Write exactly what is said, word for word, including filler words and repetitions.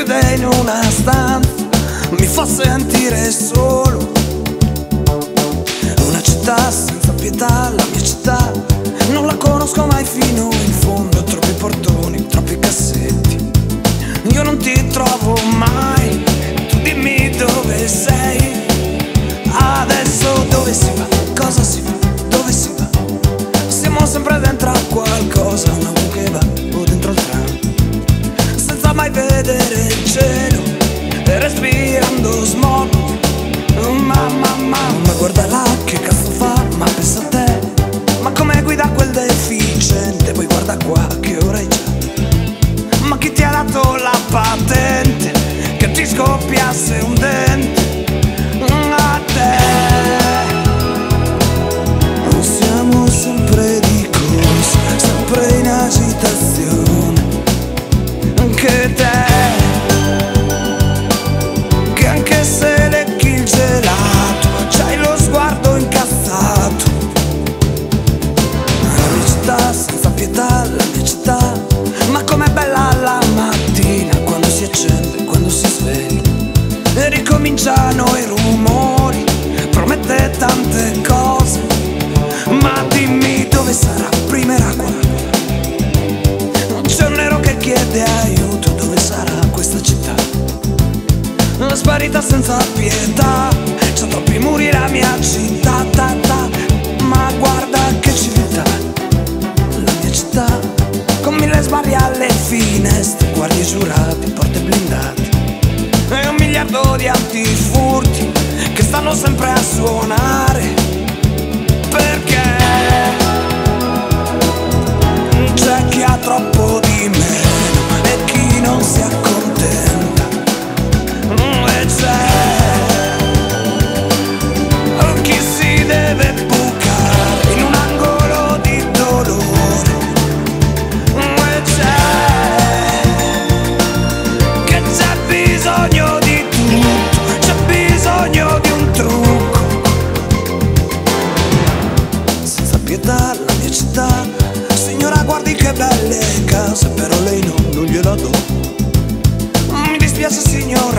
chiude in una stanza mi fa sentire solo. Una città senza pietà, la mia città, non la conosco mai fino in fondo. Troppi portoni, troppi cassetti, io non ti trovo mai. Tu dimmi dove sei, adesso dove si va, cosa si fa, dove si va. Siamo sempre dentro a qualcosa, una U che va o dentro il tram, senza mai vedere il cielo e respirando smog. Mamma, mamma, guarda là che cazzo fa, ma pensa a te, ma come guida quel deficiente. Poi guarda qua che ora è già, ma chi ti ha dato la patente che ti scoppiasse un dente? A te non siamo sempre di corsa, sempre in agitazione. Anche te, che anche se lecchi il gelato c'hai lo sguardo incazzato. La mia città senza pietà, la mia città, ma com'è bella la mattina quando si accende, quando si sveglia e ricominciano i rumori. Promette tante cose, ma dimmi dove sarà, prima era qua. C'è un nero che chiede aiuto, dove sarà questa città? Sparita senza pietà, c'ha troppi muri la mia città, ta, ta. Ma guarda che civiltà, la mia città, con mille sbarri alle finestre, guardie giurati, porte blindate e un miliardo di antifurti che stanno sempre a suonare. Perché c'è chi ha troppo di meno e chi non si accontenta, e c'è chi si deve bucare in un angolo di dolore, e c'è che c'è bisogno di tutto, c'è bisogno di un trucco. Senza pietà la mia città, signora guardi che belle case, però lei no, non gliela do. Mi dispiace signora